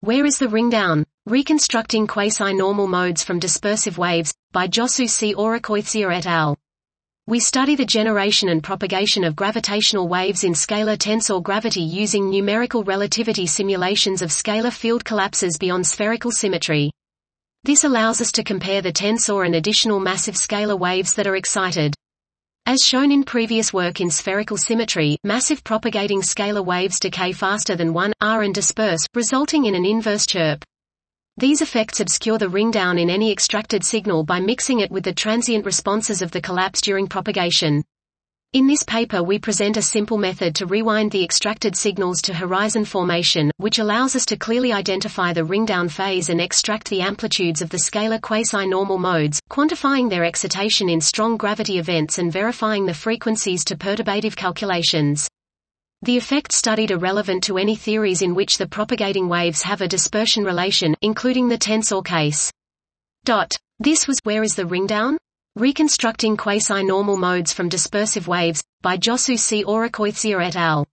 Where is the ring down? Reconstructing Quasi-Normal Modes from Dispersive Waves, by Josu C. Orokoitsia et al. We study the generation and propagation of gravitational waves in scalar tensor gravity using numerical relativity simulations of scalar field collapses beyond spherical symmetry. This allows us to compare the tensor and additional massive scalar waves that are excited. As shown in previous work in spherical symmetry, massive propagating scalar waves decay faster than 1r and disperse, resulting in an inverse chirp. These effects obscure the ring down in any extracted signal by mixing it with the transient responses of the collapse during propagation. In this paper we present a simple method to rewind the extracted signals to horizon formation, which allows us to clearly identify the ring-down phase and extract the amplitudes of the scalar quasi-normal modes, quantifying their excitation in strong gravity events and verifying the frequencies to perturbative calculations. The effects studied are relevant to any theories in which the propagating waves have a dispersion relation, including the tensor case. This was Where is the ring down? Reconstructing Quasi-Normal Modes from Dispersive Waves, by Josu C. Orokoitsia et al.